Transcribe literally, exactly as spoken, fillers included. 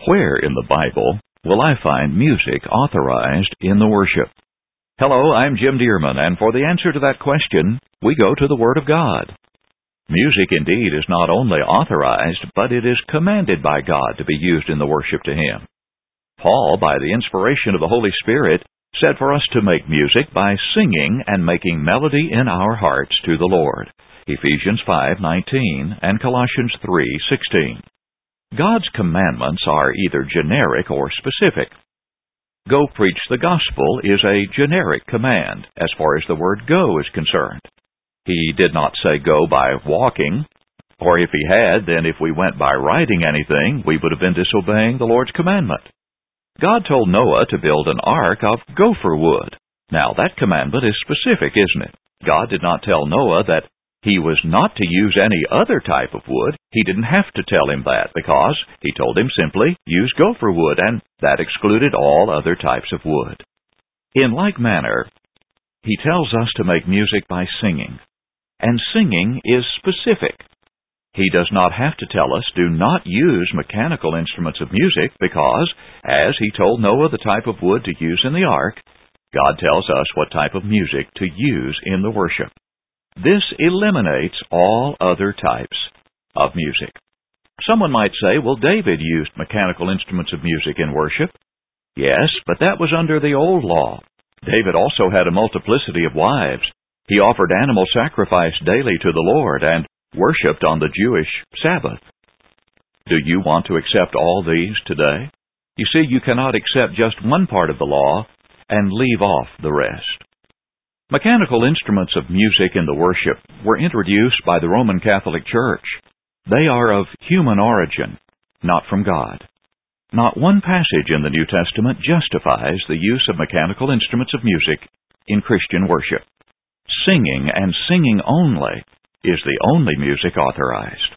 Where in the Bible will I find music authorized in the worship? Hello, I'm Jim Dearman, and for the answer to that question, we go to the Word of God. Music indeed is not only authorized, but it is commanded by God to be used in the worship to Him. Paul, by the inspiration of the Holy Spirit, said for us to make music by singing and making melody in our hearts to the Lord. Ephesians five nineteen and Colossians three sixteen. God's commandments are either generic or specific. Go preach the gospel is a generic command as far as the word go is concerned. He did not say go by walking, or if he had, then if we went by riding anything, we would have been disobeying the Lord's commandment. God told Noah to build an ark of gopher wood. Now that commandment is specific, isn't it? God did not tell Noah that he was not to use any other type of wood. He didn't have to tell him that because he told him simply, use gopher wood, and that excluded all other types of wood. In like manner, he tells us to make music by singing, and singing is specific. He does not have to tell us do not use mechanical instruments of music because, as he told Noah the type of wood to use in the ark, God tells us what type of music to use in the worship. This eliminates all other types of music. Someone might say, well, David used mechanical instruments of music in worship. Yes, but that was under the old law. David also had a multiplicity of wives. He offered animal sacrifice daily to the Lord and worshipped on the Jewish Sabbath. Do you want to accept all these today? You see, you cannot accept just one part of the law and leave off the rest. Mechanical instruments of music in the worship were introduced by the Roman Catholic Church. They are of human origin, not from God. Not one passage in the New Testament justifies the use of mechanical instruments of music in Christian worship. Singing and singing only is the only music authorized.